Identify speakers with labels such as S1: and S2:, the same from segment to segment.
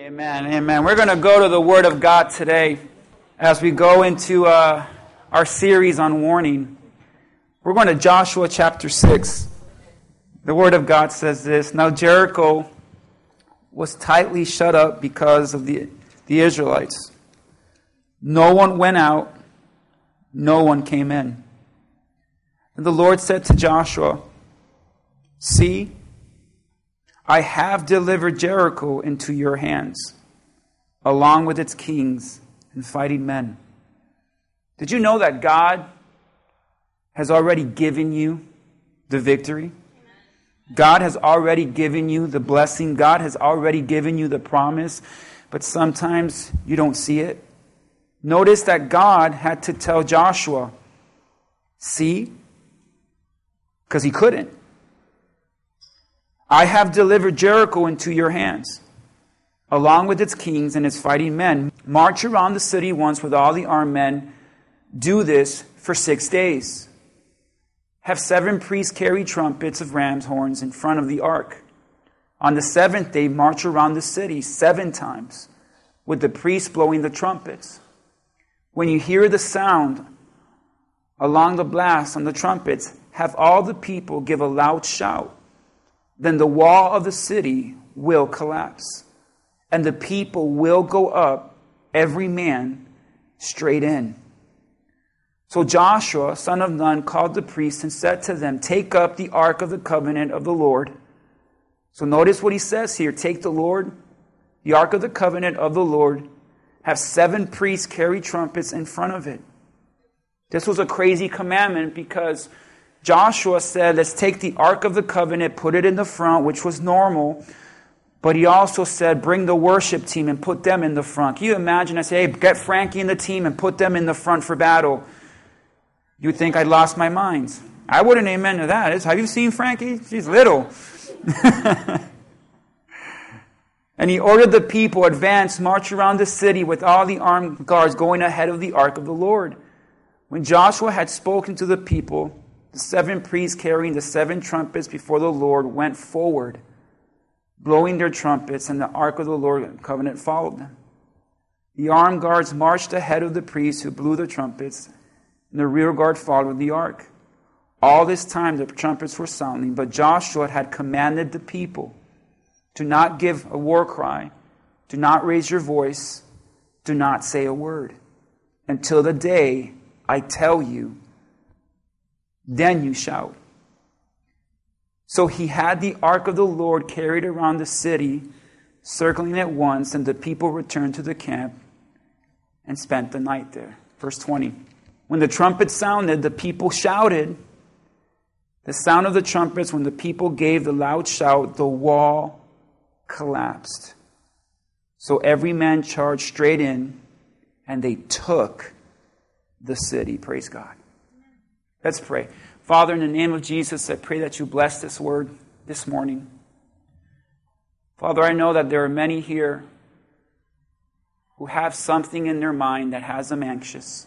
S1: Amen. Amen. We're going to go to the Word of God today as we go into our series on warning. We're going to Joshua chapter 6. The Word of God says this: Now Jericho was tightly shut up because of the Israelites. No one went out, no one came in. And the Lord said to Joshua, See, I have delivered Jericho into your hands, along with its kings and fighting men. Did you know that God has already given you the victory? God has already given you the blessing. God has already given you the promise, but sometimes you don't see it. Notice that God had to tell Joshua, see, because he couldn't. I have delivered Jericho into your hands, along with its kings and its fighting men. March around the city once with all the armed men. Do this for 6 days. Have 7 priests carry trumpets of ram's horns in front of the ark. On the 7th day, march around the city 7 times, with the priests blowing the trumpets. When you hear the sound along the blast on the trumpets, have all the people give a loud shout. Then the wall of the city will collapse, and the people will go up, every man straight in. So Joshua, son of Nun, called the priests and said to them, Take up the ark of the covenant of the Lord. So notice what he says here. Take the ark of the covenant of the Lord. Have 7 priests carry trumpets in front of it. This was a crazy commandment because Joshua said, let's take the Ark of the Covenant, put it in the front, which was normal. But he also said, bring the worship team and put them in the front. Can you imagine? I say, hey, get Frankie in the team and put them in the front for battle. You'd think I'd lost my mind. I wouldn't amen to that. Have you seen Frankie? She's little. And he ordered the people, advance, march around the city with all the armed guards going ahead of the Ark of the Lord. When Joshua had spoken to the people, the 7 priests carrying the 7 trumpets before the Lord went forward, blowing their trumpets, and the ark of the Lord covenant followed them. The armed guards marched ahead of the priests who blew the trumpets, and the rear guard followed the ark. All this time the trumpets were sounding, but Joshua had commanded the people to not give a war cry, do not raise your voice, do not say a word, until the day I tell you, then you shout. So he had the ark of the Lord carried around the city, circling it once, and the people returned to the camp and spent the night there. Verse 20. When the trumpet sounded, the people shouted. The sound of the trumpets, when the people gave the loud shout, the wall collapsed. So every man charged straight in, and they took the city. Praise God. Let's pray. Father, in the name of Jesus, I pray that you bless this word this morning. Father, I know that there are many here who have something in their mind that has them anxious.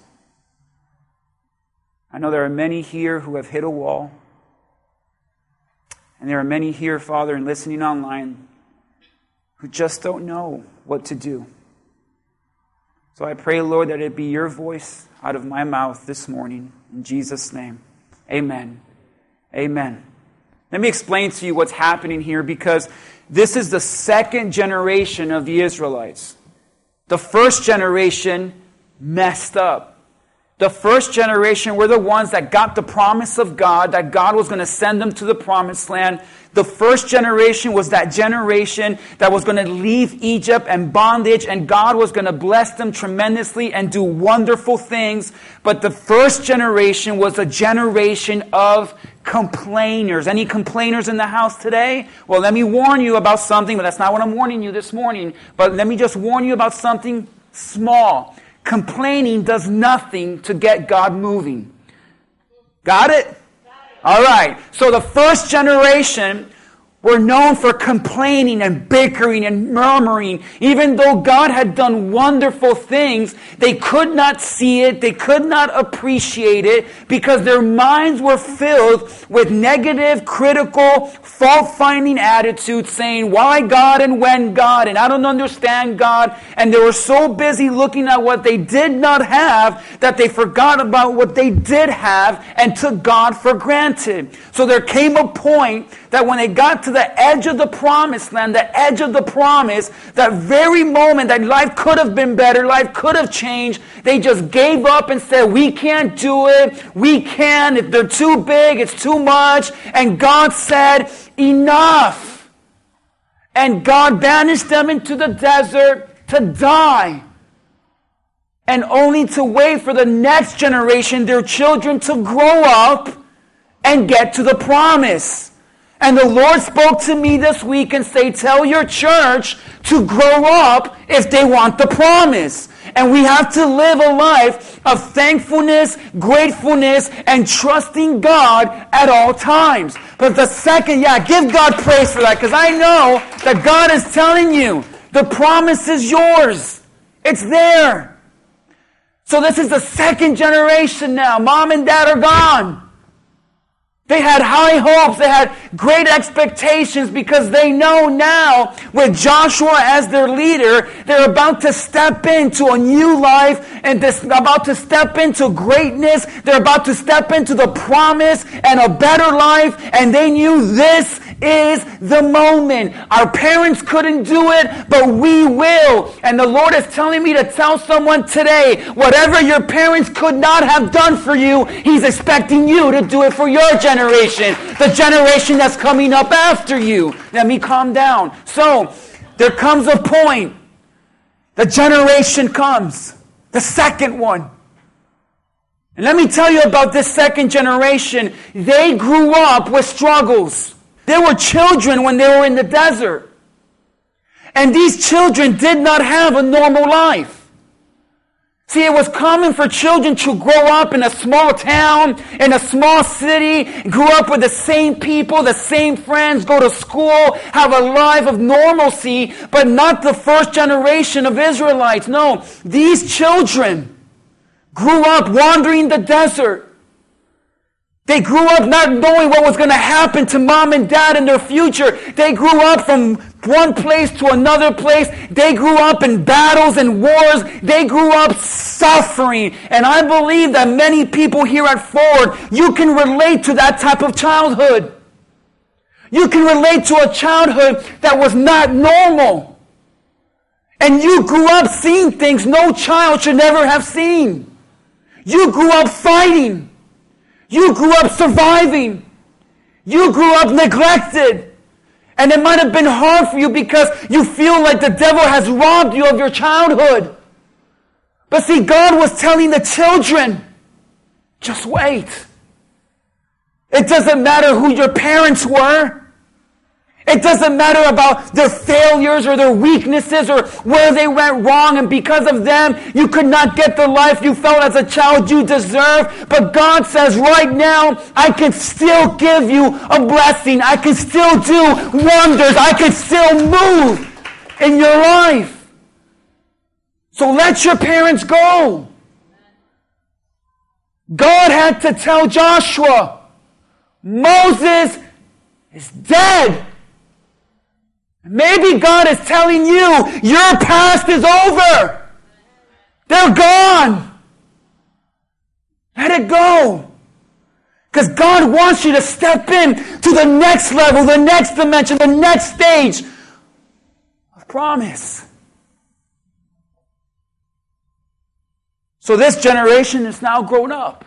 S1: I know there are many here who have hit a wall. And there are many here, Father, and listening online who just don't know what to do. So I pray, Lord, that it be your voice out of my mouth this morning. In Jesus' name, amen. Amen. Let me explain to you what's happening here, because this is the second generation of the Israelites. The first generation messed up. The first generation were the ones that got the promise of God, that God was going to send them to the promised land. The first generation was that generation that was going to leave Egypt and bondage, and God was going to bless them tremendously and do wonderful things. But the first generation was a generation of complainers. Any complainers in the house today? Well, let me warn you about something, but that's not what I'm warning you this morning. But let me just warn you about something small. Complaining does nothing to get God moving. Got it? All right. So the first generation were known for complaining and bickering and murmuring. Even though God had done wonderful things, they could not see it, they could not appreciate it, because their minds were filled with negative, critical, fault-finding attitudes, saying, why God and when God, and I don't understand God. And they were so busy looking at what they did not have that they forgot about what they did have and took God for granted. So there came a point that when they got to the edge of the promised land, the edge of the promise, that very moment that life could have been better, life could have changed, they just gave up and said, we can't do it, we can't, if they're too big, it's too much. And God said, enough. And God banished them into the desert to die. And only to wait for the next generation, their children, to grow up and get to the promise. And the Lord spoke to me this week and say, tell your church to grow up if they want the promise. And we have to live a life of thankfulness, gratefulness, and trusting God at all times. But the second, give God praise for that, because I know that God is telling you, the promise is yours. It's there. So this is the second generation now. Mom and dad are gone. They had high hopes. They had great expectations because they know now, with Joshua as their leader, they're about to step into a new life and about to step into greatness. They're about to step into the promise and a better life. And they knew this is the moment. Our parents couldn't do it, but we will. And the Lord is telling me to tell someone today, whatever your parents could not have done for you, He's expecting you to do it for your generation. The generation that's coming up after you. Let me calm down. So, there comes a point. The generation comes. The second one. And let me tell you about this second generation. They grew up with struggles. They were children when they were in the desert. And these children did not have a normal life. See, it was common for children to grow up in a small town, in a small city, grew up with the same people, the same friends, go to school, have a life of normalcy, but not the first generation of Israelites. No, these children grew up wandering the desert. They grew up not knowing what was going to happen to mom and dad in their future. They grew up from one place to another place. They grew up in battles and wars. They grew up suffering. And I believe that many people here at Ford, you can relate to that type of childhood. You can relate to a childhood that was not normal. And you grew up seeing things no child should ever have seen. You grew up fighting. You grew up surviving. You grew up neglected. And it might have been hard for you because you feel like the devil has robbed you of your childhood. But see, God was telling the children, just wait. It doesn't matter who your parents were. It doesn't matter about their failures or their weaknesses or where they went wrong, and because of them, you could not get the life you felt as a child you deserve. But God says right now, I can still give you a blessing. I can still do wonders. I can still move in your life. So let your parents go. God had to tell Joshua, Moses is dead. Maybe God is telling you, your past is over. They're gone. Let it go. Because God wants you to step in to the next level, the next dimension, the next stage of promise. So this generation is now grown up.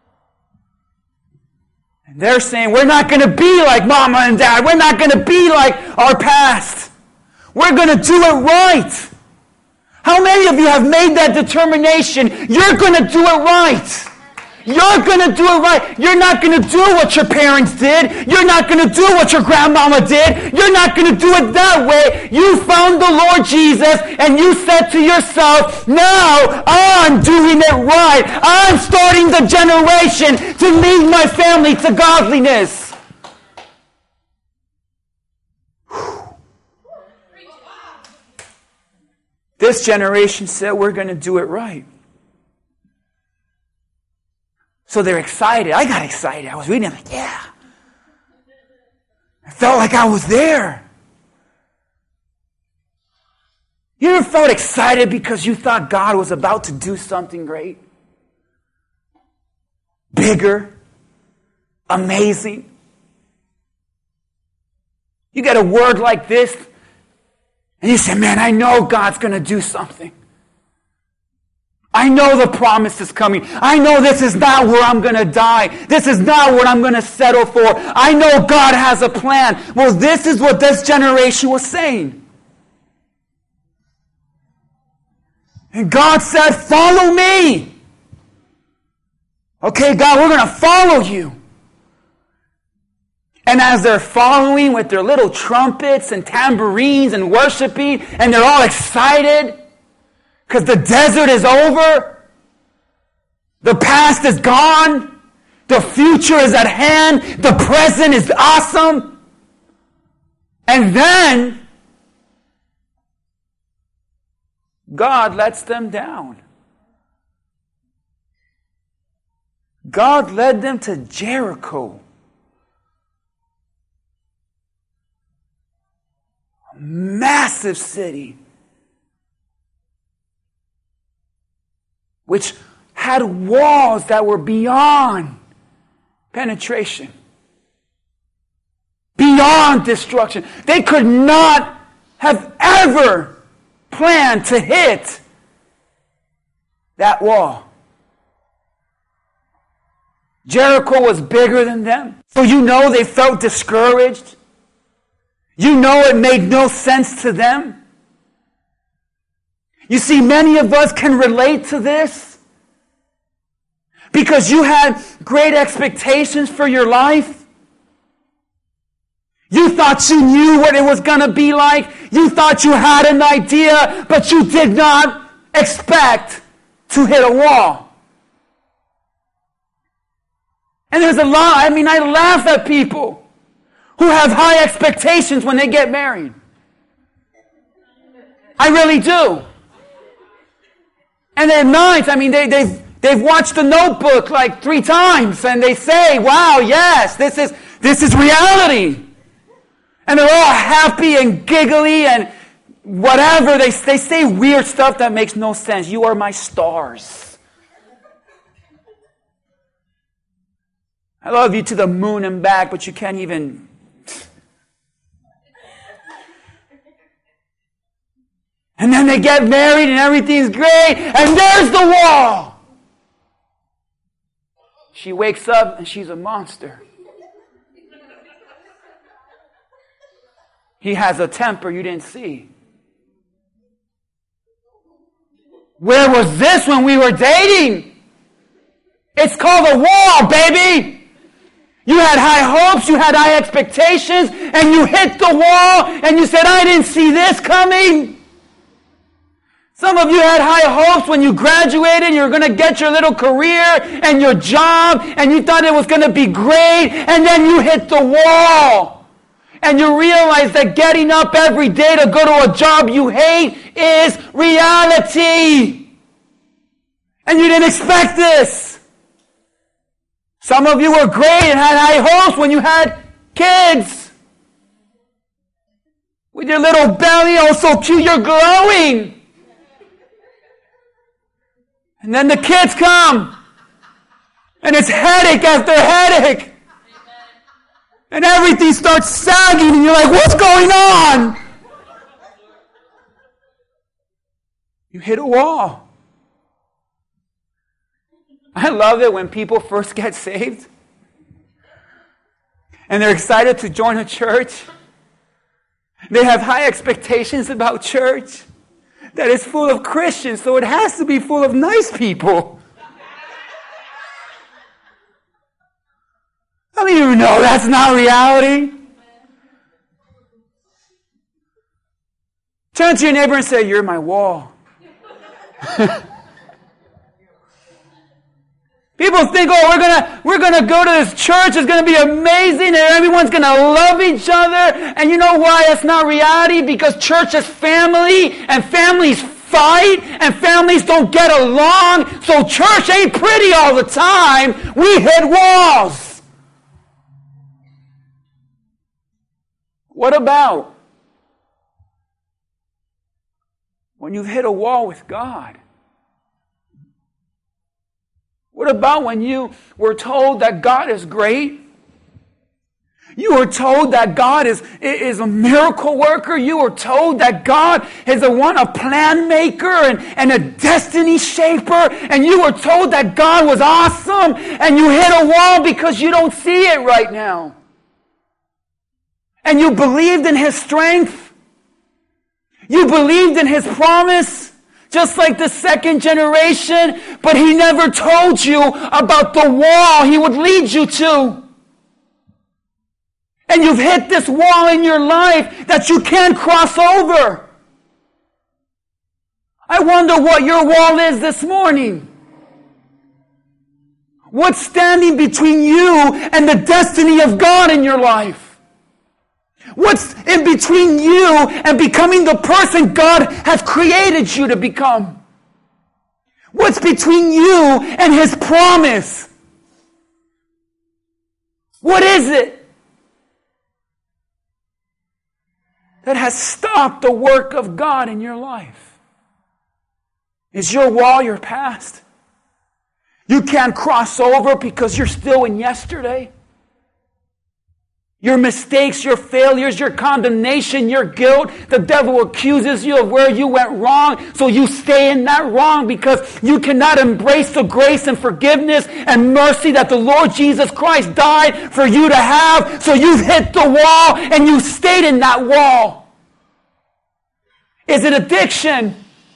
S1: And they're saying, we're not going to be like mama and dad. We're not going to be like our past. We're going to do it right. How many of you have made that determination? You're going to do it right. You're going to do it right. You're not going to do what your parents did. You're not going to do what your grandmama did. You're not going to do it that way. You found the Lord Jesus and you said to yourself, now I'm doing it right. I'm starting the generation to lead my family to godliness. this generation said, we're going to do it right. So they're excited. I got excited. I was reading, I'm like, yeah. I felt like I was there. You ever felt excited because you thought God was about to do something great? Bigger? Amazing? You get a word like this, and you say, man, I know God's going to do something. I know the promise is coming. I know this is not where I'm going to die. This is not what I'm going to settle for. I know God has a plan. Well, this is what this generation was saying. And God said, follow me. Okay, God, we're going to follow you. And as they're following with their little trumpets and tambourines and worshiping, and they're all excited, because the desert is over. The past is gone. The future is at hand. The present is awesome. And then God lets them down. God led them to Jericho. A massive city, which had walls that were beyond penetration, beyond destruction. They could not have ever planned to hit that wall. Jericho was bigger than them. So you know they felt discouraged. You know it made no sense to them. You see, many of us can relate to this because you had great expectations for your life. You thought you knew what it was going to be like. You thought you had an idea, but you did not expect to hit a wall. And there's a lot, I laugh at people who have high expectations when they get married. I really do. And they're nice. They've watched The Notebook like 3 times, and they say, wow, yes, this is reality. And they're all happy and giggly and whatever. They say weird stuff that makes no sense. You are my stars. I love you to the moon and back, but you can't even... And then they get married and everything's great, and there's the wall. She wakes up and she's a monster. He has a temper you didn't see. Where was this when we were dating? It's called a wall, baby. You had high hopes, you had high expectations, and you hit the wall, and you said, I didn't see this coming. Some of you had high hopes when you graduated, you were going to get your little career and your job, and you thought it was going to be great, and then you hit the wall. And you realize that getting up every day to go to a job you hate is reality. And you didn't expect this. Some of you were great and had high hopes when you had kids. With your little belly, oh so cute, you're glowing. And then the kids come. And it's headache after headache. And everything starts sagging and you're like, what's going on? You hit a wall. I love it when people first get saved. And they're excited to join a church. They have high expectations about church. That is full of Christians, so it has to be full of nice people. I mean, you know that's not reality. Turn to your neighbor and say, you're my wall. People think, oh, we're gonna go to this church, it's gonna be amazing, and everyone's gonna love each other. And you know why that's not reality? Because church is family, and family's fight and families don't get along, so church ain't pretty all the time. We hit walls. What about when you've hit a wall with God? What about when you were told that God is great? You were told that God is a miracle worker. You were told that God is a plan maker and a destiny shaper. And you were told that God was awesome. And you hit a wall because you don't see it right now. And you believed in His strength. You believed in His promise. Just like the second generation. But He never told you about the wall He would lead you to. And you've hit this wall in your life that you can't cross over. I wonder what your wall is this morning. What's standing between you and the destiny of God in your life? What's in between you and becoming the person God has created you to become? What's between you and His promise? What is it that has stopped the work of God in your life? Is your wall your past? You can't cross over because you're still in yesterday? Your mistakes, your failures, your condemnation, your guilt, the devil accuses you of where you went wrong, so you stay in that wrong because you cannot embrace the grace and forgiveness and mercy that the Lord Jesus Christ died for you to have, so you've hit the wall and you've stayed in that wall. Is it addiction?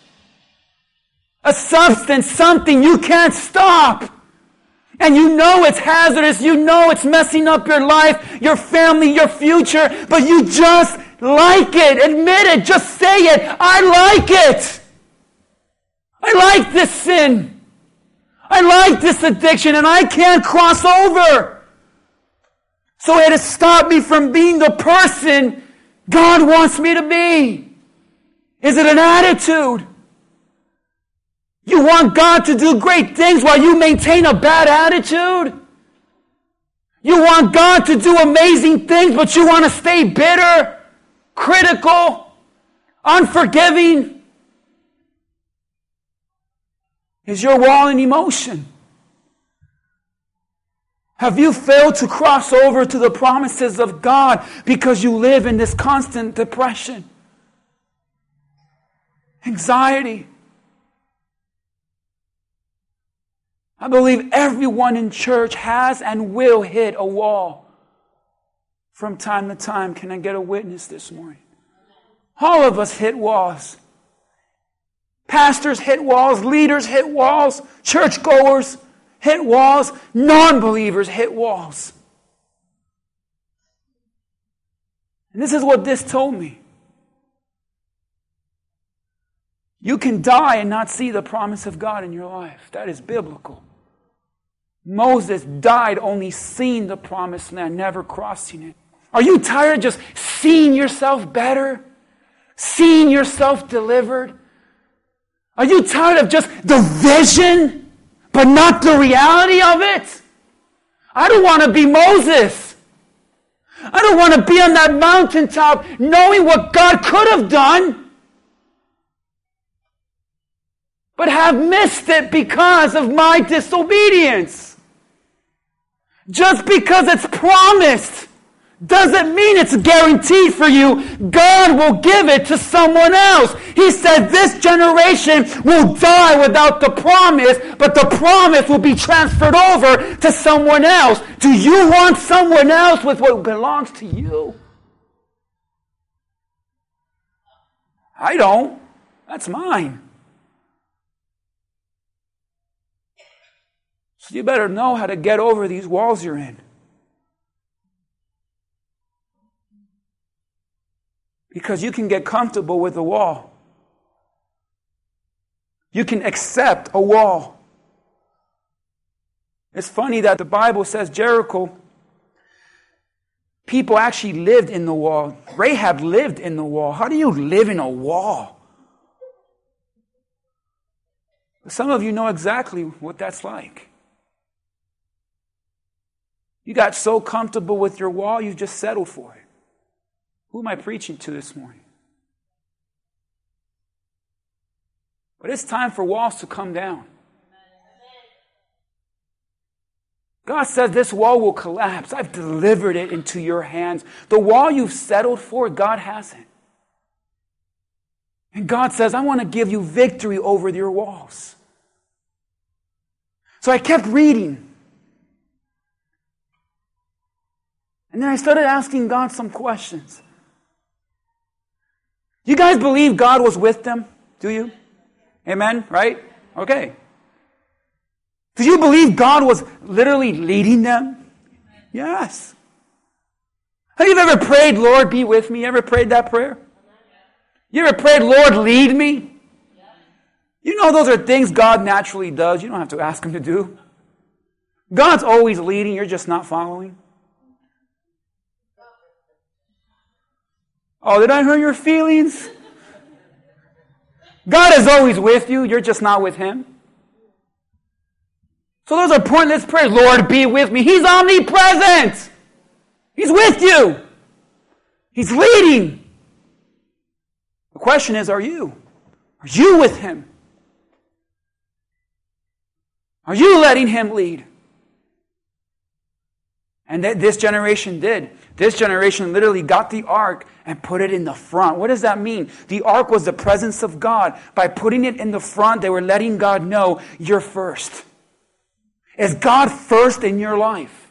S1: A substance, something you can't stop. And you know it's hazardous, you know it's messing up your life, your family, your future, but you just like it. Admit it, just say it. I like it. I like this sin. I like this addiction, and I can't cross over. So it has stopped me from being the person God wants me to be. Is it an attitude? You want God to do great things while you maintain a bad attitude? You want God to do amazing things, but you want to stay bitter, critical, unforgiving? Is your wall an emotion? Have you failed to cross over to the promises of God because you live in this constant depression, anxiety? I believe everyone in church has and will hit a wall from time to time. Can I get a witness this morning? All of us hit walls. Pastors hit walls, leaders hit walls, churchgoers hit walls, non-believers hit walls. And this is what this told me. You can die and not see the promise of God in your life. That is biblical. Moses died only seeing the promised land, never crossing it. Are you tired of just seeing yourself better? Seeing yourself delivered? Are you tired of just the vision, but not the reality of it? I don't want to be Moses. I don't want to be on that mountaintop knowing what God could have done, but have missed it because of my disobedience. Just because it's promised doesn't mean it's guaranteed for you. God will give it to someone else. He said this generation will die without the promise, but the promise will be transferred over to someone else. Do you want someone else with what belongs to you? I don't. That's mine. So you better know how to get over these walls you're in. Because you can get comfortable with a wall. You can accept a wall. It's funny that the Bible says Jericho, people actually lived in the wall. Rahab lived in the wall. How do you live in a wall? Some of you know exactly what that's like. You got so comfortable with your wall, you just settled for it. Who am I preaching to this morning? But it's time for walls to come down. God says this wall will collapse. I've delivered it into your hands. The wall you've settled for, God hasn't. And God says, I want to give you victory over your walls. So I kept reading. And then I started asking God some questions. You guys believe God was with them? Do you? Amen? Right? Okay. Do you believe God was literally leading them? Yes. Have you ever prayed, Lord, be with me? You ever prayed that prayer? You ever prayed, Lord, lead me? You know those are things God naturally does. You don't have to ask Him to do. God's always leading. You're just not following. Oh, did I hurt your feelings? God is always with you. You're just not with Him. So those are pointless prayers. Lord, be with me. He's omnipresent. He's with you. He's leading. The question is, are you? Are you with Him? Are you letting Him lead? And this generation did. This generation literally got the ark and put it in the front. What does that mean? The ark was the presence of God. By putting it in the front, they were letting God know, you're first. Is God first in your life?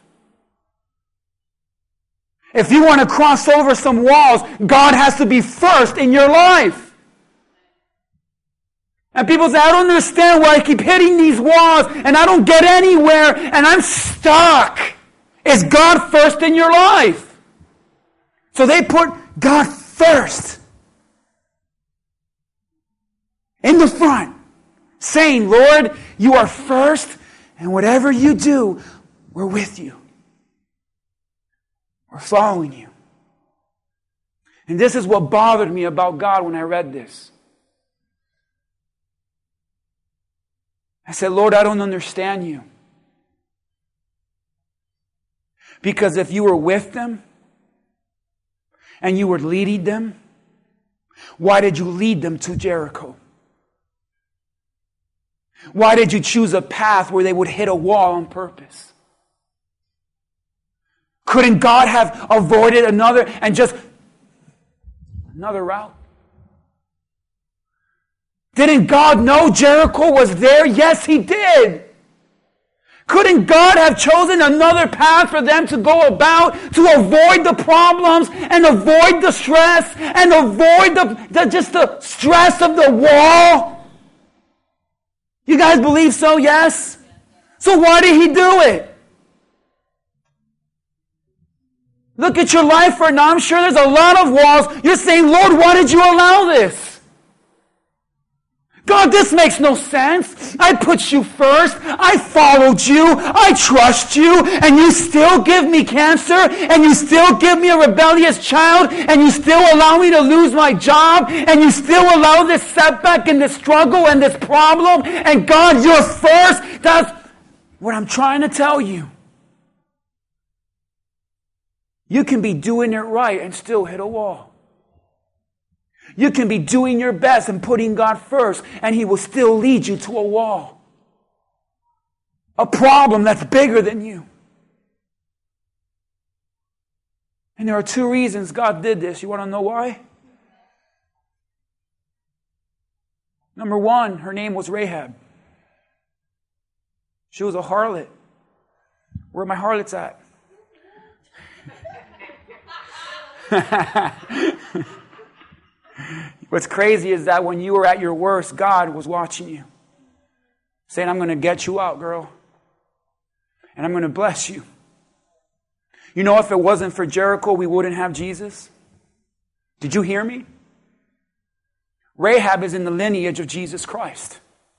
S1: If you want to cross over some walls, God has to be first in your life. And people say, I don't understand why I keep hitting these walls and I don't get anywhere and I'm stuck. Is God first in your life? So they put God first in the front, saying, Lord, you are first, and whatever you do, we're with you. We're following you. And this is what bothered me about God when I read this. I said, Lord, I don't understand you. Because if you were with them and you were leading them, why did you lead them to Jericho? Why did you choose a path where they would hit a wall on purpose? Couldn't God have avoided another route? Didn't God know Jericho was there? Yes, He did. Couldn't God have chosen another path for them to go about to avoid the problems and avoid the stress and avoid the stress of the wall? You guys believe so? Yes? So why did He do it? Look at your life right now. I'm sure there's a lot of walls. You're saying, Lord, why did you allow this? God, this makes no sense. I put you first. I followed you. I trust you. And you still give me cancer. And you still give me a rebellious child. And you still allow me to lose my job. And you still allow this setback and this struggle and this problem. And God, you're first. That's what I'm trying to tell you. You can be doing it right and still hit a wall. You can be doing your best and putting God first, and He will still lead you to a wall. A problem that's bigger than you. And there are two reasons God did this. You want to know why? Number one, her name was Rahab. She was a harlot. Where are my harlots at? What's crazy is that when you were at your worst, God was watching you. Saying, I'm going to get you out, girl. And I'm going to bless you. You know, if it wasn't for Jericho, we wouldn't have Jesus. Did you hear me? Rahab is in the lineage of Jesus Christ.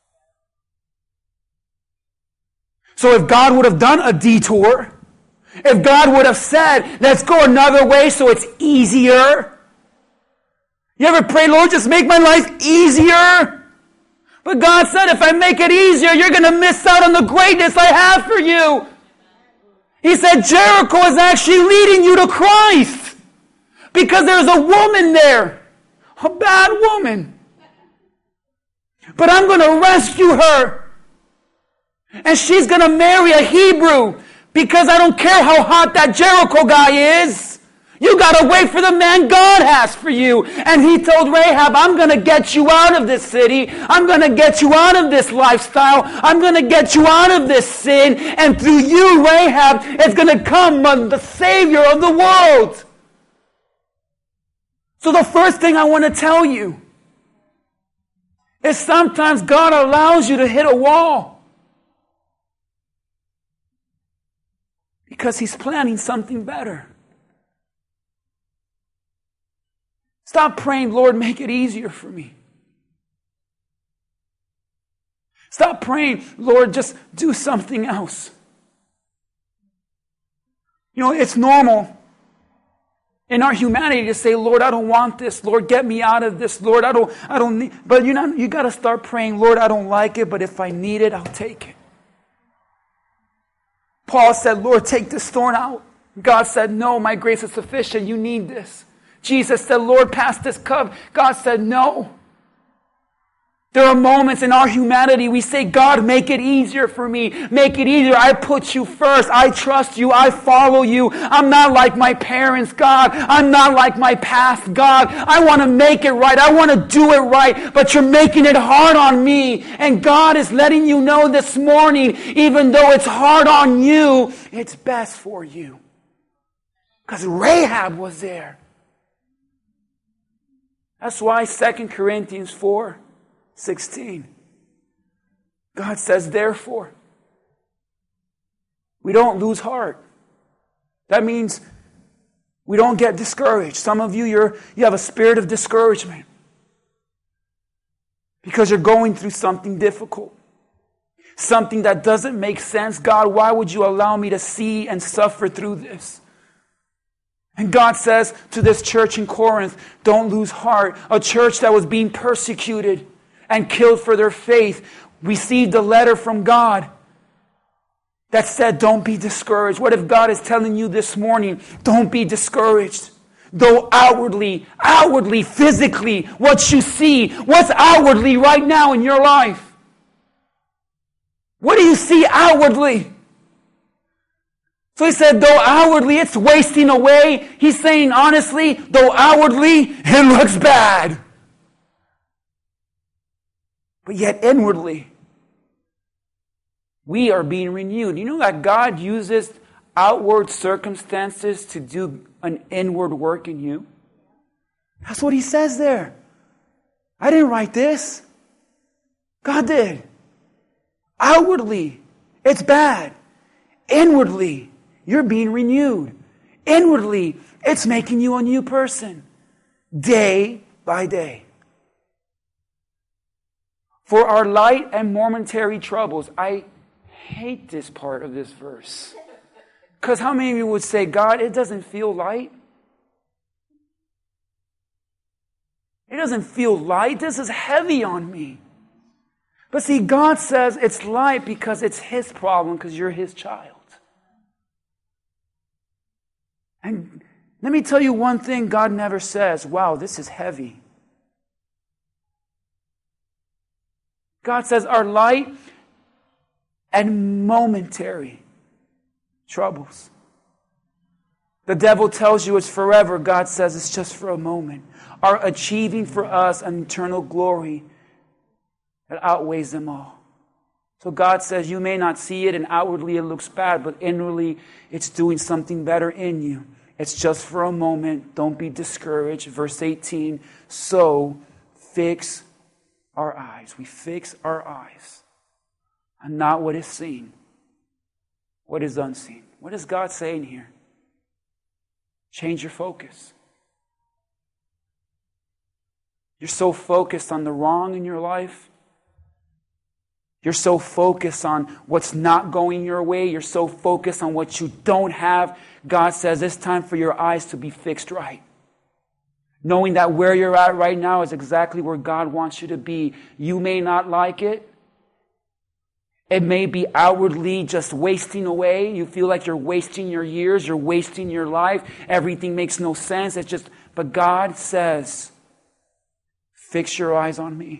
S1: So if God would have done a detour, if God would have said, let's go another way so it's easier. You ever pray, Lord, just make my life easier? But God said, if I make it easier, you're going to miss out on the greatness I have for you. He said, Jericho is actually leading you to Christ. Because there's a woman there. A bad woman. But I'm going to rescue her. And she's going to marry a Hebrew. Because I don't care how hot that Jericho guy is. You got to wait for the man God has for you. And he told Rahab, I'm going to get you out of this city. I'm going to get you out of this lifestyle. I'm going to get you out of this sin. And through you, Rahab, is going to come the Savior of the world. So the first thing I want to tell you is sometimes God allows you to hit a wall. Because He's planning something better. Stop praying, Lord, make it easier for me. Stop praying, Lord, just do something else. You know, it's normal in our humanity to say, Lord, I don't want this. Lord, get me out of this. Lord, I don't need. But you got to start praying, Lord, I don't like it, but if I need it, I'll take it. Paul said, Lord, take this thorn out. God said, no, my grace is sufficient. You need this. Jesus said, Lord, pass this cup. God said, no. There are moments in our humanity we say, God, make it easier for me. Make it easier. I put you first. I trust you. I follow you. I'm not like my parents, God. I'm not like my past, God. I want to make it right. I want to do it right. But you're making it hard on me. And God is letting you know this morning, even though it's hard on you, it's best for you. Because Rahab was there. That's why 2 Corinthians 4:16. God says, therefore, we don't lose heart. That means we don't get discouraged. Some of you, you have a spirit of discouragement because you're going through something difficult. Something that doesn't make sense. God, why would you allow me to see and suffer through this? And God says to this church in Corinth, don't lose heart. A church that was being persecuted and killed for their faith received a letter from God that said, don't be discouraged. What if God is telling you this morning, don't be discouraged? Though outwardly, physically, what you see, what's outwardly right now in your life? What do you see outwardly? So he said, though outwardly it's wasting away, he's saying honestly, though outwardly it looks bad. But yet inwardly, we are being renewed. You know that God uses outward circumstances to do an inward work in you? That's what he says there. I didn't write this. God did. Outwardly, it's bad. Inwardly, you're being renewed. Inwardly, it's making you a new person. Day by day. For our light and momentary troubles. I hate this part of this verse. Because how many of you would say, God, it doesn't feel light? It doesn't feel light. This is heavy on me. But see, God says it's light because it's His problem, because you're His child. And let me tell you one thing God never says, wow, this is heavy. God says our light and momentary troubles. The devil tells you it's forever. God says it's just for a moment. Are achieving for us an eternal glory that outweighs them all. So God says you may not see it and outwardly it looks bad, but inwardly it's doing something better in you. It's just for a moment. Don't be discouraged. Verse 18, so fix our eyes. We fix our eyes on not what is seen, what is unseen. What is God saying here? Change your focus. You're so focused on the wrong in your life. You're so focused on what's not going your way. You're so focused on what you don't have. God says it's time for your eyes to be fixed right. Knowing that where you're at right now is exactly where God wants you to be. You may not like it. It may be outwardly just wasting away. You feel like you're wasting your years, you're wasting your life. Everything makes no sense. But God says, fix your eyes on me.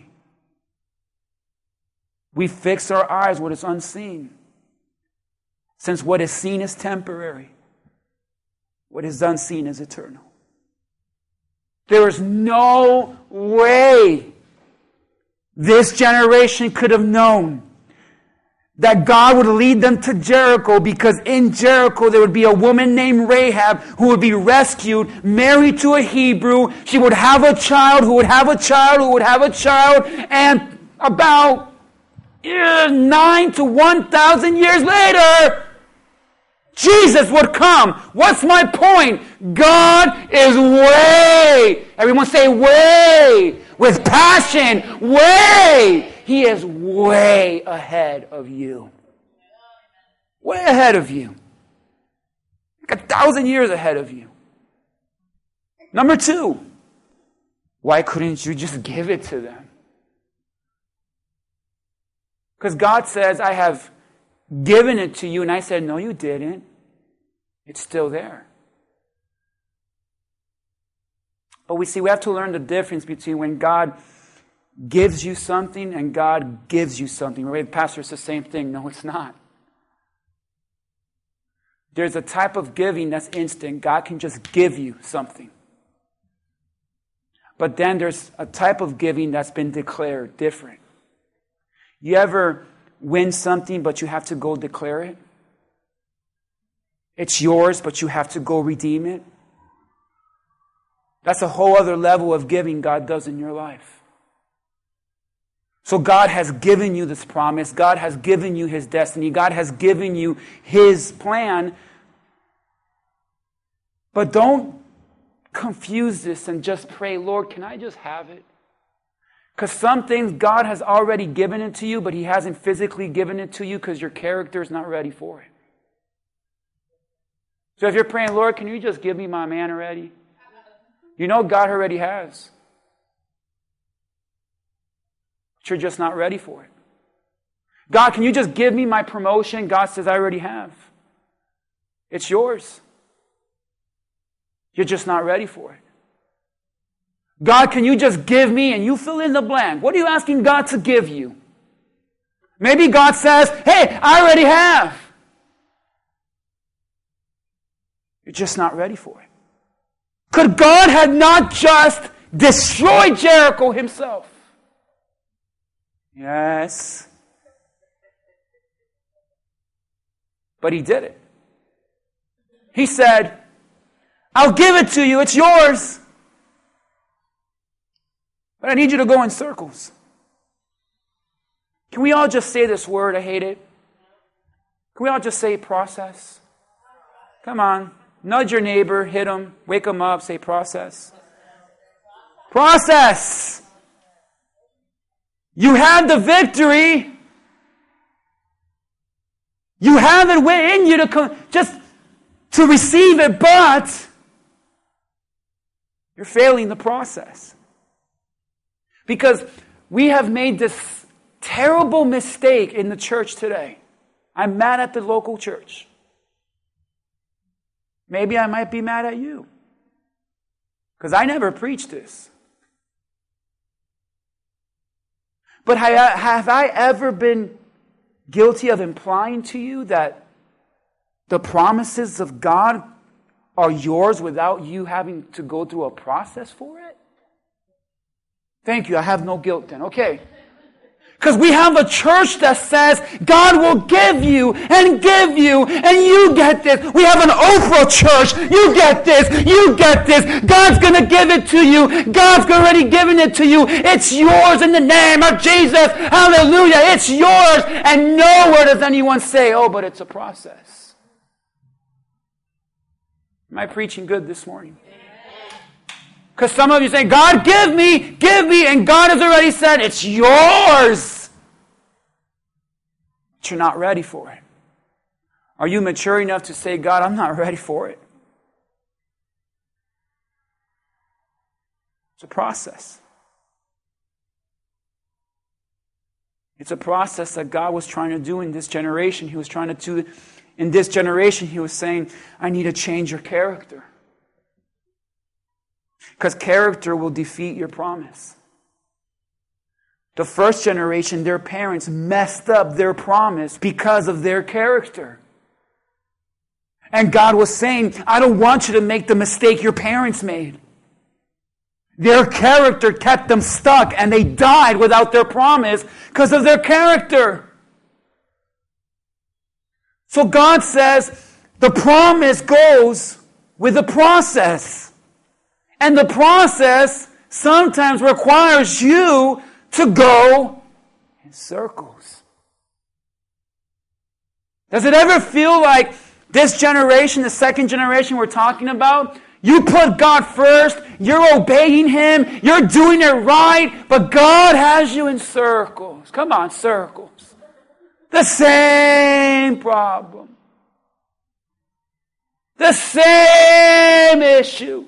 S1: We fix our eyes what is unseen. Since what is seen is temporary, what is unseen is eternal. There is no way this generation could have known that God would lead them to Jericho, because in Jericho there would be a woman named Rahab who would be rescued, married to a Hebrew. She would have a child, who would have a child, who would have a child, and about 9 to 1,000 years later, Jesus would come. What's my point? God is way, everyone say way, with passion, way. He is way ahead of you. Way ahead of you. Like 1,000 years ahead of you. Number 2, why couldn't you just give it to them? Because God says, I have given it to you. And I said, no, you didn't. It's still there. But we have to learn the difference between when God gives you something and God gives you something. Right? Pastor, it's the same thing. No, it's not. There's a type of giving that's instant. God can just give you something. But then there's a type of giving that's been declared different. You ever win something, but you have to go declare it? It's yours, but you have to go redeem it. That's a whole other level of giving God does in your life. So God has given you this promise. God has given you His destiny. God has given you His plan. But don't confuse this and just pray, Lord, can I just have it? Because some things God has already given it to you, but He hasn't physically given it to you because your character is not ready for it. So if you're praying, Lord, can you just give me my man already? You know God already has. But you're just not ready for it. God, can you just give me my promotion? God says, I already have. It's yours. You're just not ready for it. God, can you just give me, and you fill in the blank. What are you asking God to give you? Maybe God says, hey, I already have. You're just not ready for it. Could God have not just destroyed Jericho Himself? Yes. But He did it. He said, I'll give it to you, it's yours. But I need you to go in circles. Can we all just say this word? I hate it. Can we all just say process? Come on. Nudge your neighbor, hit him, wake him up, say process. Process! You have the victory. You have it in you to receive it, but you're failing the process. Because we have made this terrible mistake in the church today. I'm mad at the local church. Maybe I might be mad at you. Because I never preached this. But have I ever been guilty of implying to you that the promises of God are yours without you having to go through a process for it? Thank you, I have no guilt then. Okay. Because we have a church that says God will give you, and you get this. We have an Oprah church. You get this. You get this. God's going to give it to you. God's already given it to you. It's yours in the name of Jesus. Hallelujah. It's yours. And nowhere does anyone say, oh, but it's a process. Am I preaching good this morning? Because some of you say, God, give me, and God has already said, it's yours. But you're not ready for it. Are you mature enough to say, God, I'm not ready for it? It's a process. It's a process that God was trying to do in this generation. He was trying to do, in this generation, He was saying, I need to change your character. Because character will defeat your promise. The first generation, their parents messed up their promise because of their character. And God was saying, I don't want you to make the mistake your parents made. Their character kept them stuck and they died without their promise because of their character. So God says, the promise goes with the process. And the process sometimes requires you to go in circles. Does it ever feel like this generation, the second generation we're talking about, you put God first, you're obeying Him, you're doing it right, but God has you in circles. Come on, circles. The same problem. The same issue.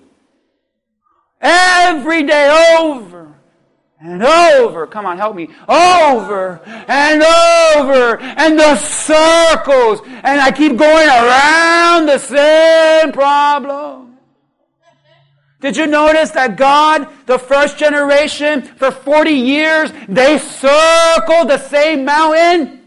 S1: Every day over and over. Come on, help me. Over and over. And the circles. And I keep going around the same problem. Did you notice that God, the first generation, for 40 years, they circled the same mountain?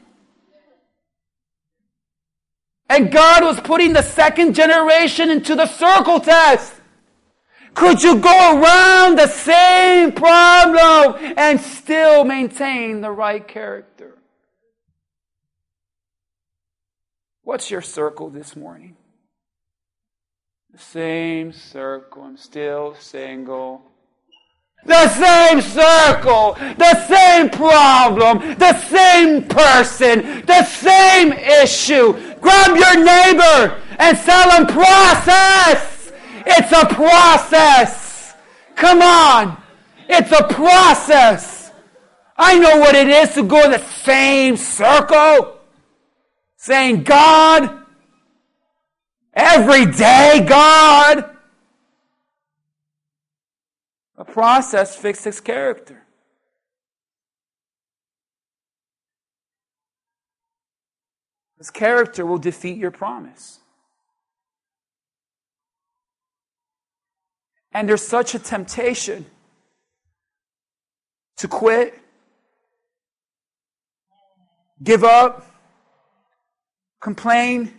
S1: And God was putting the second generation into the circle test. Could you go around the same problem and still maintain the right character? What's your circle this morning? The same circle. I'm still single. The same circle. The same problem. The same person. The same issue. Grab your neighbor and tell them process. It's a process. Come on. It's a process. I know what it is to go in the same circle. Saying, God, every day, God. A process fixes character. Because character will defeat your promise. And there's such a temptation to quit, give up, complain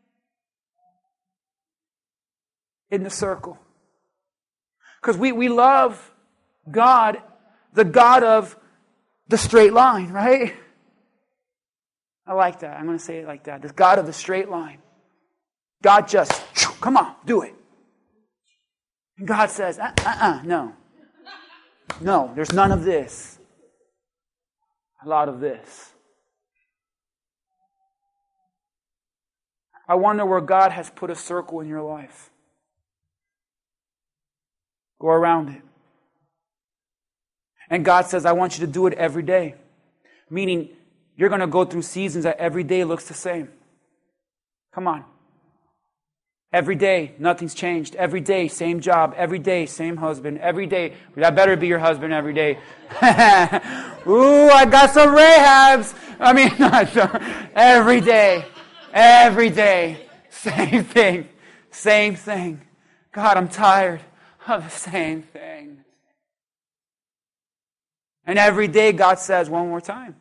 S1: in the circle. Because we love God, the God of the straight line, right? I like that. I'm going to say it like that. The God of the straight line. God just, come on, do it. And God says, no. No, there's none of this. A lot of this. I wonder where God has put a circle in your life. Go around it. And God says, I want you to do it every day. Meaning, you're going to go through seasons that every day looks the same. Come on. Every day, nothing's changed. Every day, same job. Every day, same husband. Every day, that better be your husband every day. Ooh, I got some Rahabs. I mean, every day. Every day. Same thing. Same thing. God, I'm tired of the same thing. And every day, God says one more time.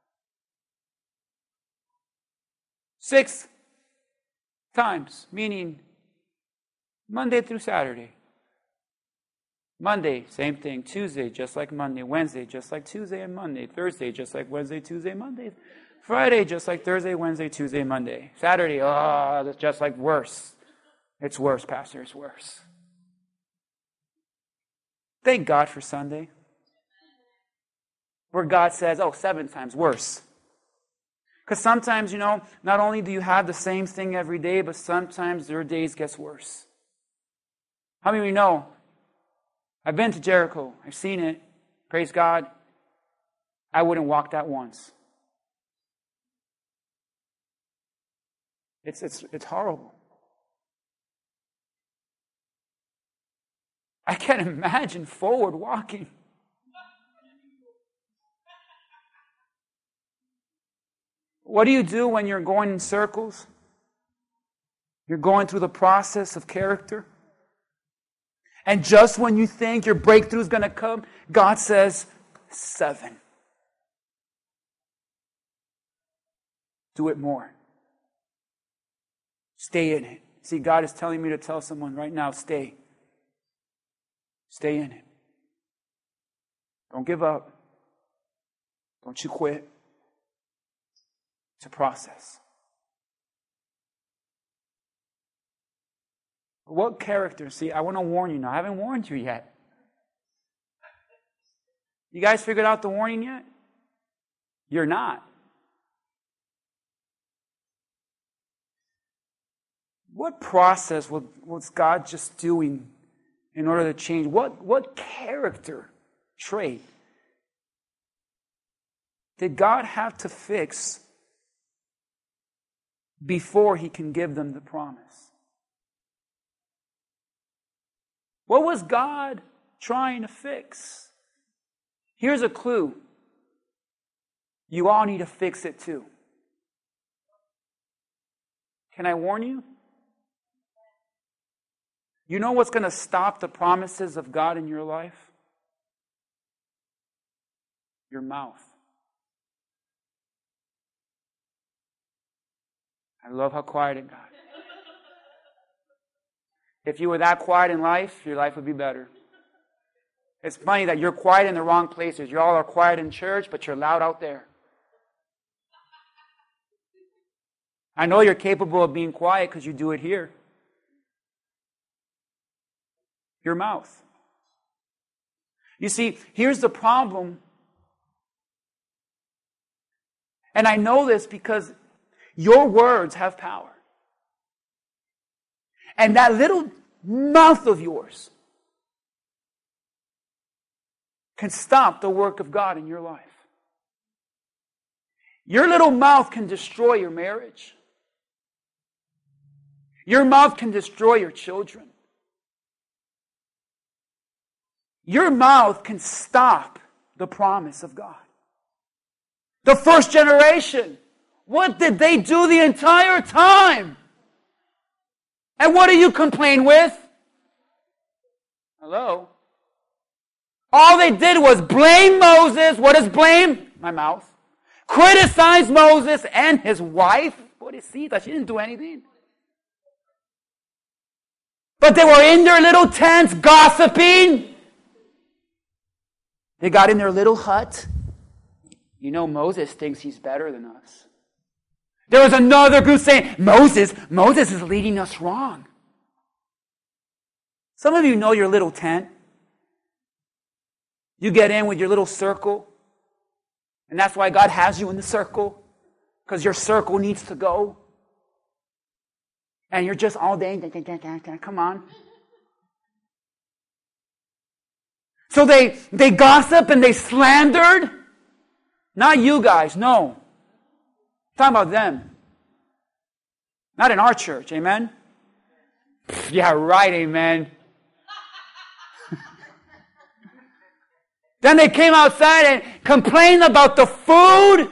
S1: 6 times, meaning Monday through Saturday. Monday, same thing. Tuesday, just like Monday. Wednesday, just like Tuesday and Monday. Thursday, just like Wednesday, Tuesday, Monday. Friday, just like Thursday, Wednesday, Tuesday, Monday. Saturday, that's just like worse. It's worse, Pastor, it's worse. Thank God for Sunday. Where God says, 7 times worse. Because sometimes, not only do you have the same thing every day, but sometimes your days gets worse. How many of you know? I've been to Jericho. I've seen it. Praise God. I wouldn't walk that once. It's horrible. I can't imagine forward walking. What do you do when you're going in circles? You're going through the process of character. And just when you think your breakthrough is going to come, God says, 7. Do it more. Stay in it. See, God is telling me to tell someone right now, stay. Stay in it. Don't give up. Don't you quit. It's a process. What character? See, I want to warn you now. I haven't warned you yet. You guys figured out the warning yet? You're not. What process was God just doing in order to change? What character trait did God have to fix before He can give them the promise? What was God trying to fix? Here's a clue. You all need to fix it too. Can I warn you? You know what's going to stop the promises of God in your life? Your mouth. I love how quiet it got. If you were that quiet in life, your life would be better. It's funny that you're quiet in the wrong places. You all are quiet in church, but you're loud out there. I know you're capable of being quiet because you do it here. Your mouth. You see, here's the problem. And I know this because your words have power. And that little mouth of yours can stop the work of God in your life. Your little mouth can destroy your marriage. Your mouth can destroy your children. Your mouth can stop the promise of God. The first generation, what did they do the entire time? And what do you complain with? Hello? All they did was blame Moses. What is blame? My mouth. Criticize Moses and his wife. Pobrecita, she didn't do anything. But they were in their little tents gossiping. They got in their little hut. You know, Moses thinks he's better than us. There was another group saying, Moses is leading us wrong. Some of you know your little tent. You get in with your little circle. And that's why God has you in the circle. Because your circle needs to go. And you're just all day, come on. So they gossip and they slandered. Not you guys, no. I'm talking about them. Not in our church, amen? Yeah, right, amen. Then they came outside and complained about the food.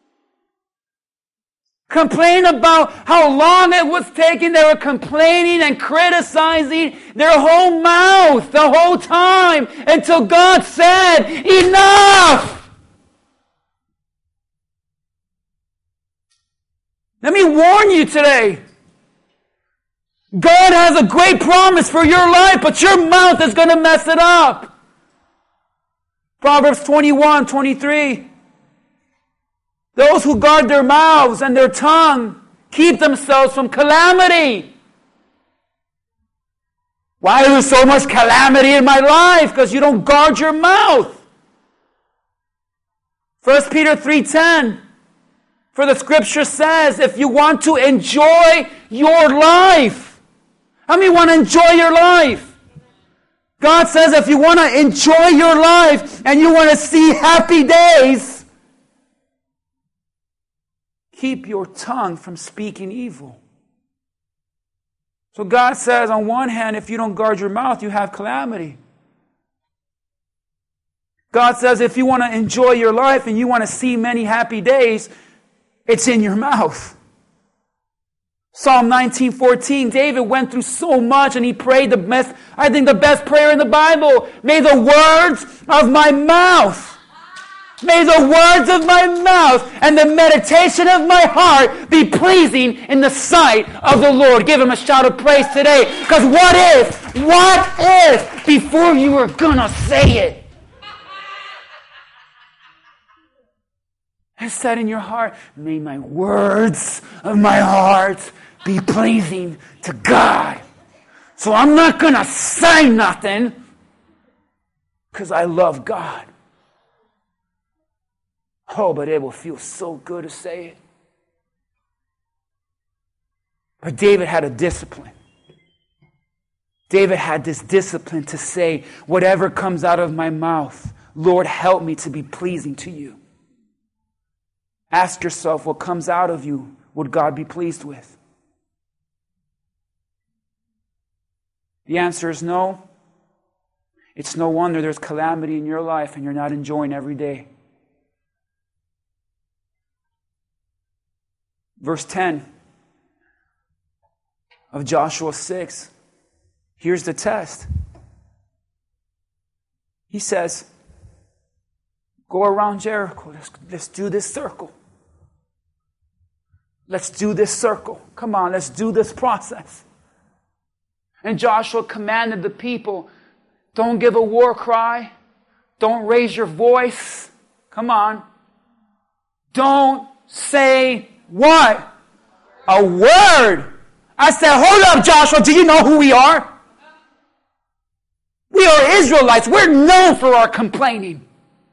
S1: Complained about how long it was taking. They were complaining and criticizing their whole mouth the whole time until God said, enough! Let me warn you today. God has a great promise for your life, but your mouth is going to mess it up. Proverbs 21:23. Those who guard their mouths and their tongue keep themselves from calamity. Why is there so much calamity in my life? Because you don't guard your mouth. 1 Peter 3:10. For the scripture says, if you want to enjoy your life. How many want to enjoy your life? God says if you want to enjoy your life and you want to see happy days, keep your tongue from speaking evil. So God says, on one hand, if you don't guard your mouth, you have calamity. God says if you want to enjoy your life and you want to see many happy days, it's in your mouth. Psalm 19:14, David went through so much and he prayed the best prayer in the Bible. May the words of my mouth and the meditation of my heart be pleasing in the sight of the Lord. Give him a shout of praise today. Because what if before you were gonna say it? I said in your heart, may my words of my heart be pleasing to God. So I'm not going to say nothing because I love God. Oh, but it will feel so good to say it. But David had a discipline. David had this discipline to say, whatever comes out of my mouth, Lord, help me to be pleasing to you. Ask yourself, what comes out of you, would God be pleased with? The answer is no. It's no wonder there's calamity in your life and you're not enjoying every day. Verse 10 of Joshua 6. Here's the test. He says, go around Jericho. Let's do this circle. Let's do this circle. Come on, let's do this process. And Joshua commanded the people, don't give a war cry. Don't raise your voice. Come on. Don't say what? A word. I said, hold up, Joshua. Do you know who we are? We are Israelites. We're known for our complaining.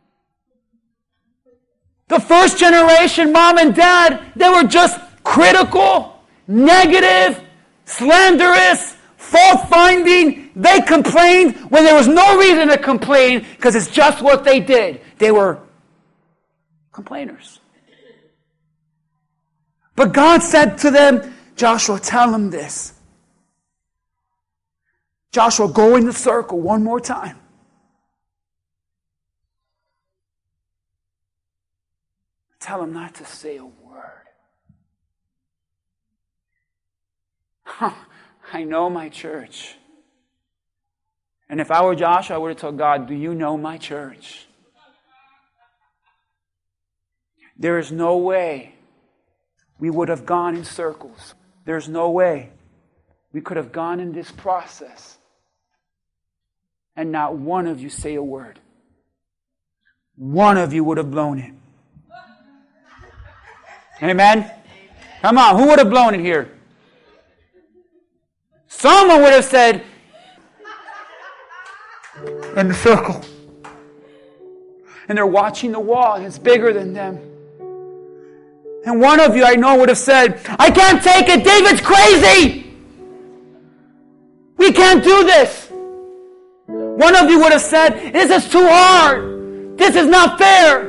S1: The first generation, mom and dad, they were just critical, negative, slanderous, fault-finding. They complained when there was no reason to complain because it's just what they did. They were complainers. But God said to them, Joshua, tell them this. Joshua, go in the circle one more time. Tell them not to say a word. I know my church. And if I were Joshua, I would have told God, do you know my church? There is no way we would have gone in circles. There's no way we could have gone in this process and not one of you say a word. One of you would have blown it. Amen? Come on, who would have blown it here? Someone would have said, in the circle. And they're watching the wall, and it's bigger than them. And one of you, I know, would have said, I can't take it, David's crazy! We can't do this! One of you would have said, this is too hard! This is not fair!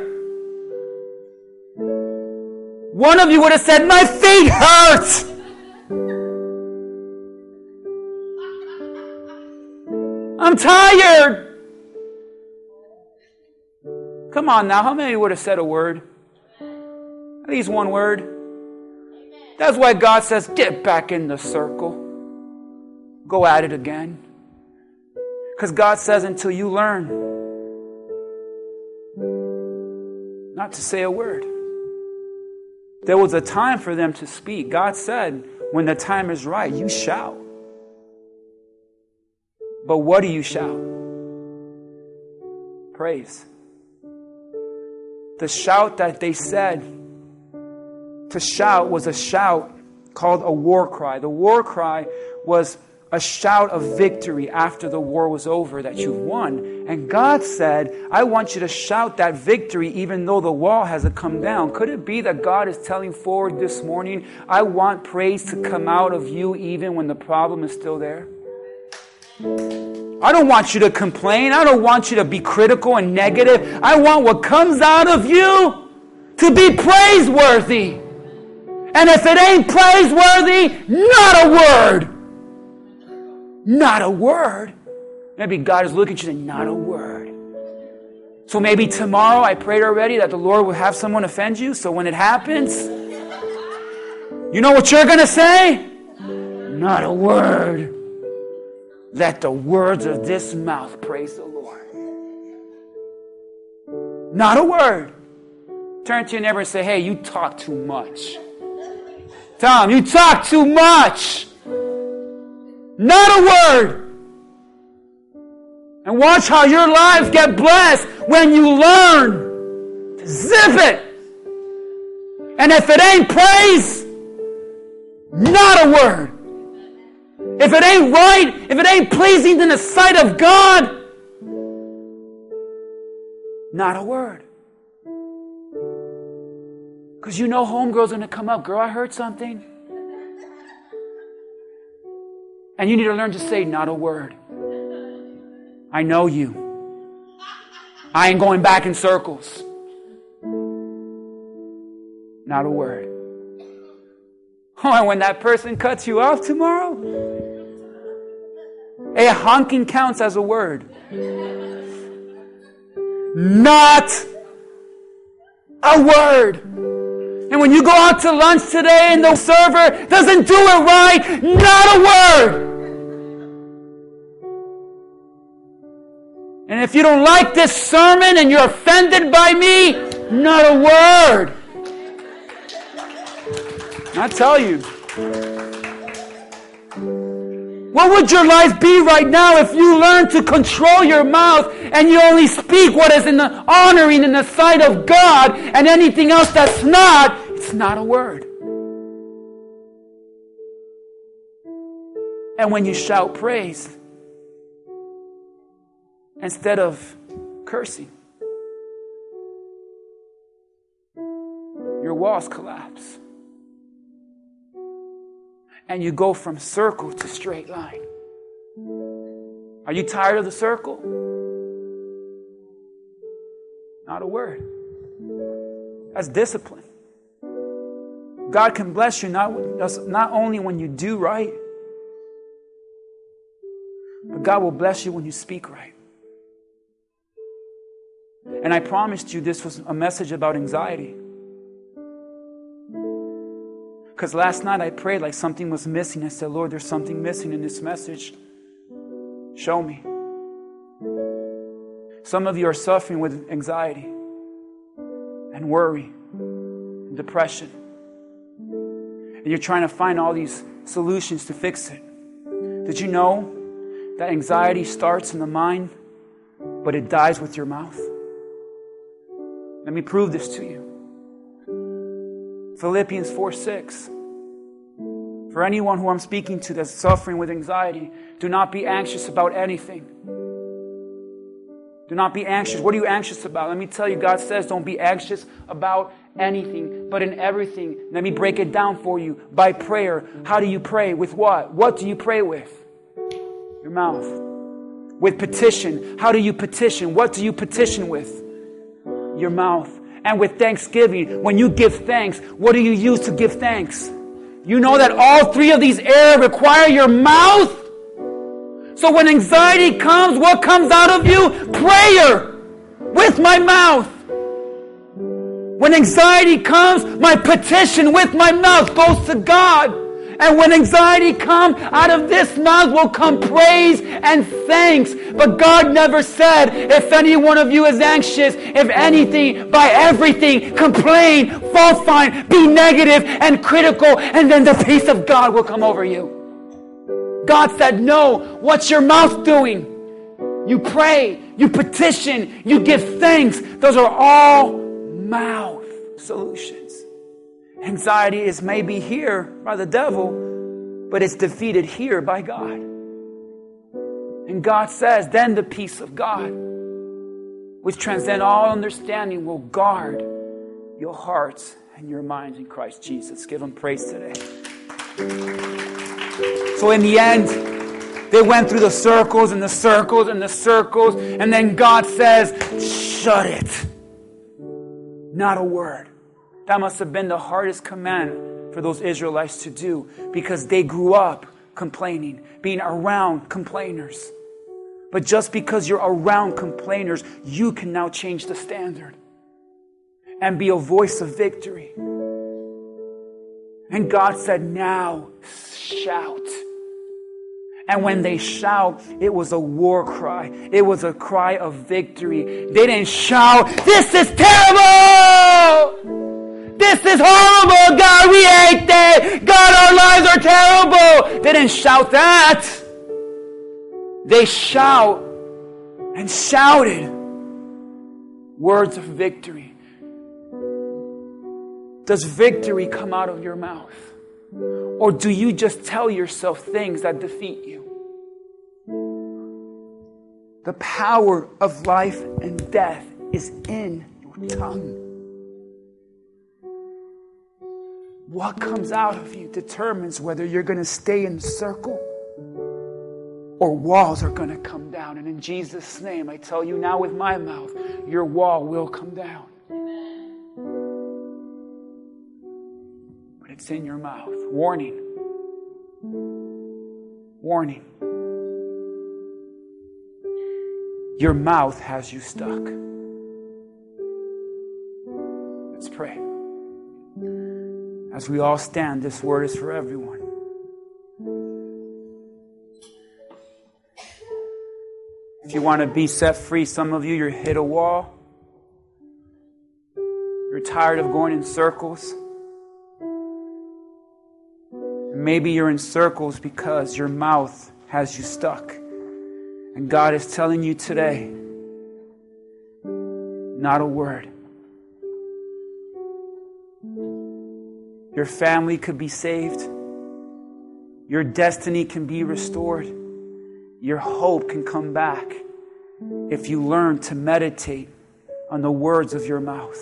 S1: One of you would have said, my feet hurt! I'm tired! Come on now, how many would have said a word? At least one word. That's why God says, get back in the circle. Go at it again. Because God says until you learn not to say a word. There was a time for them to speak. God said, when the time is right, you shout. But what do you shout? Praise. The shout that they said to shout was a shout called a war cry. The war cry was a shout of victory after the war was over, that you've won. And God said, I want you to shout that victory even though the wall hasn't come down. Could it be that God is telling forward this morning, I want praise to come out of you even when the problem is still there? I don't want you to complain. I don't want you to be critical and negative. I want what comes out of you to be praiseworthy. And if it ain't praiseworthy, not a word. Not a word. Maybe God is looking at you and saying, not a word. So maybe tomorrow, I prayed already that the Lord will have someone offend you. So when it happens, you know what you're going to say? Not a word. Let the words of this mouth praise the Lord. Not a word. Turn to your neighbor and say, hey, you talk too much. Tell him, you talk too much. Not a word. And watch how your lives get blessed when you learn to zip it. And if it ain't praise, not a word. If it ain't right, if it ain't pleasing in the sight of God, not a word. Because you know homegirl's going to come up. Girl, I heard something. And you need to learn to say not a word. I know you. I ain't going back in circles. Not a word. Oh, and when that person cuts you off tomorrow, a honking counts as a word. Not a word. And when you go out to lunch today and the server doesn't do it right, not a word. And if you don't like this sermon and you're offended by me, not a word. I tell you. What would your life be right now if you learned to control your mouth and you only speak what is honoring in the sight of God, and anything else that's not, it's not a word. And when you shout praise, instead of cursing, your walls collapse. And you go from circle to straight line. Are you tired of the circle? Not a word. That's discipline. God can bless you not only when you do right, but God will bless you when you speak right. And I promised you this was a message about anxiety. Because last night I prayed like something was missing. I said, Lord, there's something missing in this message. Show me. Some of you are suffering with anxiety and worry and depression. And you're trying to find all these solutions to fix it. Did you know that anxiety starts in the mind, but it dies with your mouth? Let me prove this to you. Philippians 4:6. For anyone who I'm speaking to that's suffering with anxiety, do not be anxious about anything. Do not be anxious. What are you anxious about? Let me tell you, God says don't be anxious about anything, but in everything. Let me break it down for you. By prayer. How do you pray? With what? What do you pray with? Your mouth. With petition. How do you petition? What do you petition with? Your mouth. And with thanksgiving, when you give thanks, what do you use to give thanks? You know that all three of these areas require your mouth. So when anxiety comes, what comes out of you? Prayer with my mouth. When anxiety comes, my petition with my mouth goes to God. And when anxiety comes, out of this mouth will come praise and thanks. But God never said, if any one of you is anxious, if anything, by everything, complain, fault find, be negative and critical, and then the peace of God will come over you. God said, no. What's your mouth doing? You pray, you petition, you give thanks. Those are all mouth solutions. Anxiety is maybe here by the devil, but it's defeated here by God. And God says, then the peace of God, which transcends all understanding, will guard your hearts and your minds in Christ Jesus. Give Him praise today. So in the end, they went through the circles and the circles and the circles, and then God says, shut it. Not a word. That must have been the hardest command for those Israelites to do, because they grew up complaining, being around complainers. But just because you're around complainers, you can now change the standard and be a voice of victory. And God said, now shout. And when they shout, it was a war cry. It was a cry of victory. They didn't shout, this is terrible! This is horrible! God, we hate that! God, our lives are terrible! They didn't shout that. They shout and shouted words of victory. Does victory come out of your mouth? Or do you just tell yourself things that defeat you? The power of life and death is in your tongue. What comes out of you determines whether you're going to stay in the circle or walls are going to come down. And in Jesus' name, I tell you now with my mouth, your wall will come down. But it's in your mouth. Warning. Warning. Your mouth has you stuck. Let's pray. As we all stand, this word is for everyone. If you want to be set free, some of you, you're hit a wall. You're tired of going in circles. Maybe you're in circles because your mouth has you stuck. And God is telling you today, not a word. Your family could be saved. Your destiny can be restored. Your hope can come back if you learn to meditate on the words of your mouth.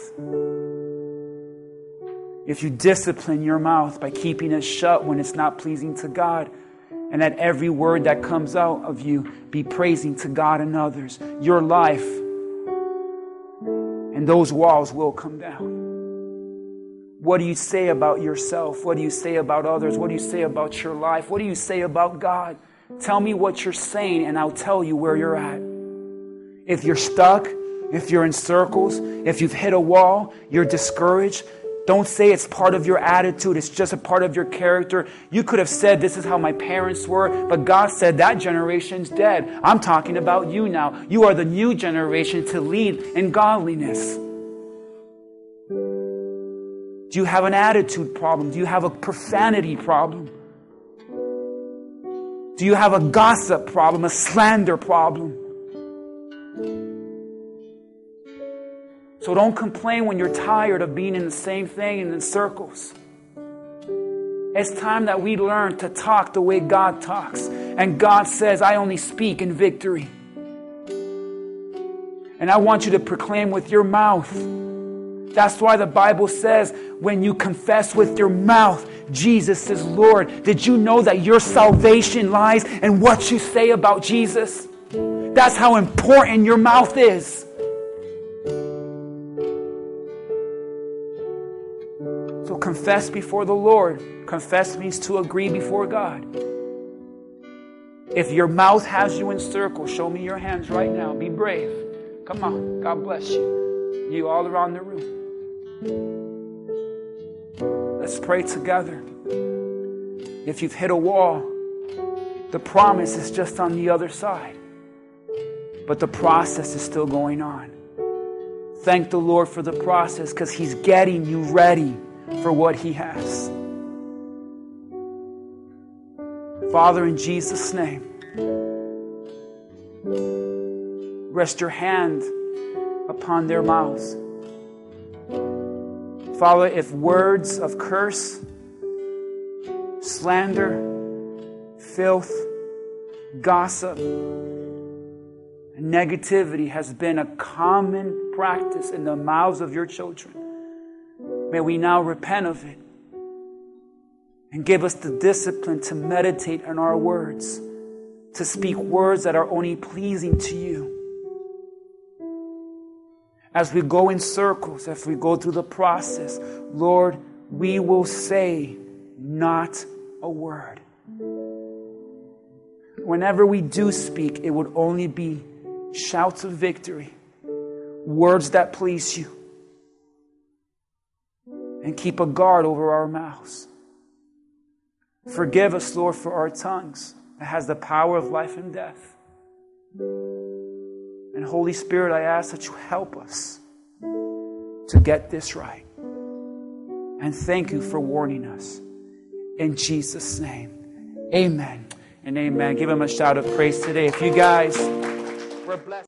S1: If you discipline your mouth by keeping it shut when it's not pleasing to God, and that every word that comes out of you be praising to God and others, your life and those walls will come down. What do you say about yourself? What do you say about others? What do you say about your life? What do you say about God? Tell me what you're saying and I'll tell you where you're at. If you're stuck, if you're in circles, if you've hit a wall, you're discouraged, don't say it's part of your attitude. It's just a part of your character. You could have said, this is how my parents were. But God said that generation's dead. I'm talking about you now. You are the new generation to lead in godliness. Do you have an attitude problem? Do you have a profanity problem? Do you have a gossip problem, a slander problem? So don't complain when you're tired of being in the same thing and in circles. It's time that we learn to talk the way God talks. And God says, I only speak in victory. And I want you to proclaim with your mouth. That's why the Bible says, when you confess with your mouth, Jesus is Lord. Did you know that your salvation lies in what you say about Jesus? That's how important your mouth is. So confess before the Lord. Confess means to agree before God. If your mouth has you in circles, show me your hands right now. Be brave. Come on. God bless you. You all around the room. Let's pray together. If you've hit a wall, the promise is just on the other side. But the process is still going on. Thank the Lord for the process because He's getting you ready for what He has. Father, in Jesus' name, rest your hand upon their mouths. Father, if words of curse, slander, filth, gossip, and negativity has been a common practice in the mouths of your children, may we now repent of it and give us the discipline to meditate on our words, to speak words that are only pleasing to you. As we go in circles, as we go through the process, Lord, we will say not a word. Whenever we do speak, it would only be shouts of victory, words that please you. And keep a guard over our mouths. Forgive us, Lord, for our tongues that has the power of life and death. And Holy Spirit, I ask that you help us to get this right. And thank you for warning us. In Jesus' name, amen and amen. Give him a shout of praise today. If you guys were blessed.